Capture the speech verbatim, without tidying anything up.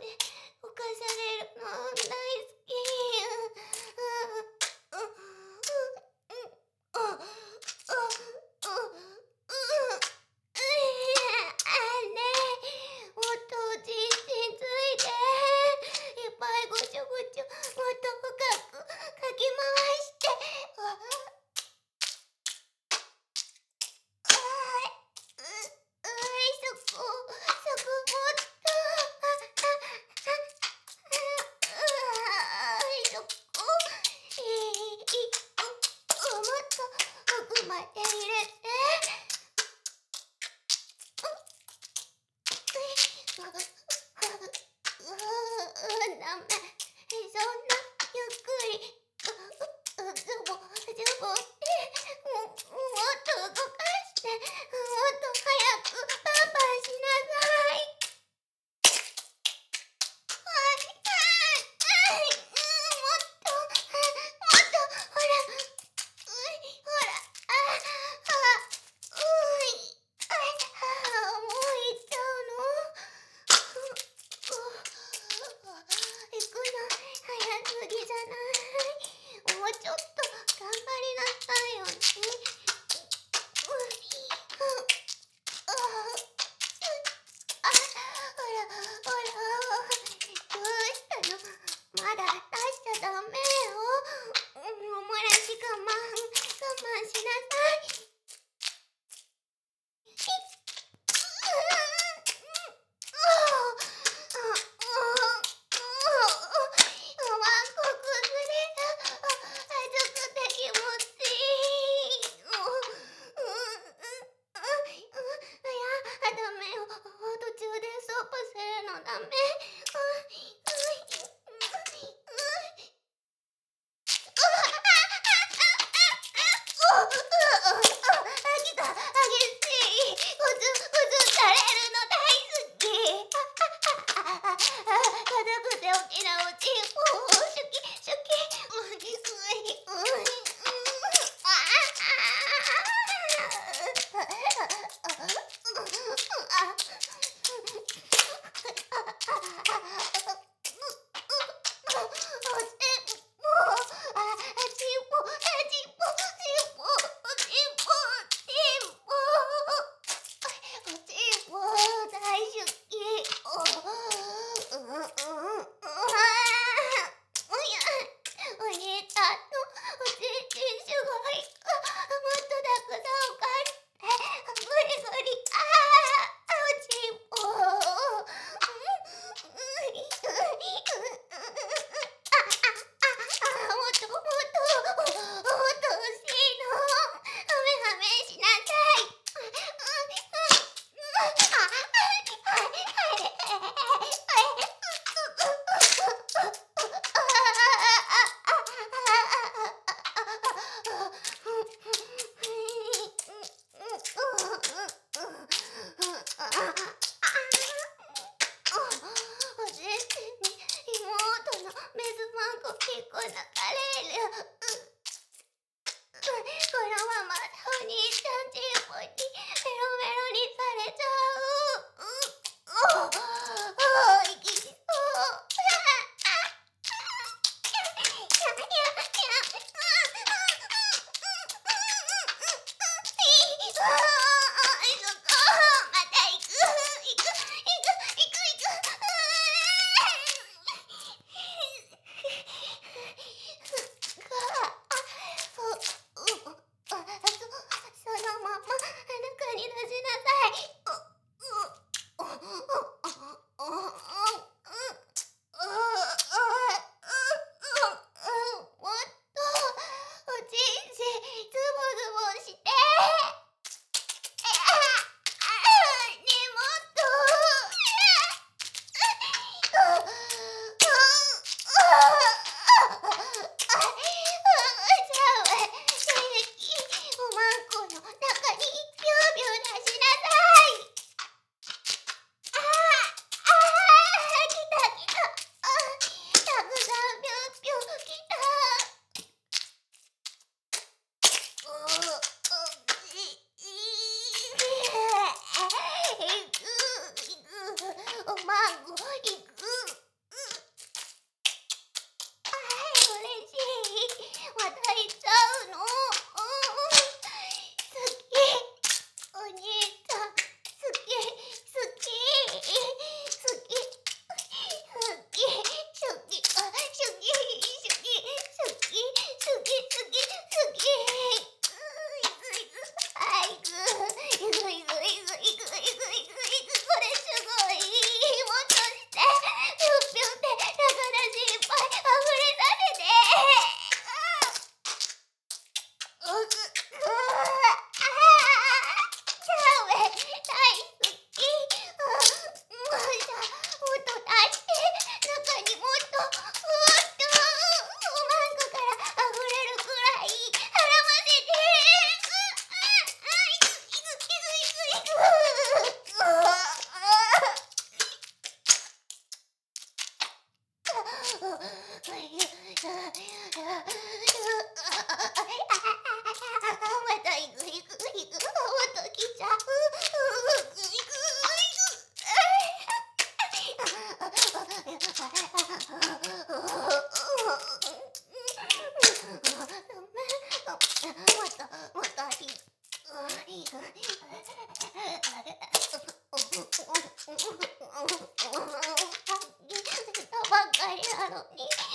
犯されるの大好き。うんうんうんうんうんうんねえ、もっとおちんちんついて、いっぱいぐちゅぐちゅ、もっと深くかき回して。ああう、うい、そこ、そこもっと、ああああい、そこ、えい、う、う、もっと奥まで入れて。う、う、う、う、ダメ、そんなゆっくり、う、う、ズボズボっても、もっと動かして、もっと早くパンパンしなさい。はい、はい、はい、うん、もっと、もっと、ほら、うい、ほら、あ、あ、うい、あ、あ、もう行っちゃうの？う、う、行くの早すぎじゃない？もうちょっと頑張りなさいよね。う、う、う、あ、あ、ほら、ほら、どうしたの？まだ出しちゃダメよ。うん、オムライス我慢、我慢しなさい。途中でストップするのダメ。秋が激しい。うずうずされるの大好き。硬くて大きなおちんぽをシュキシュキ。ういういういう大好き。 た行く行く行く、また来ちゃう。行く行く。またまた行く。ばっかりなのに。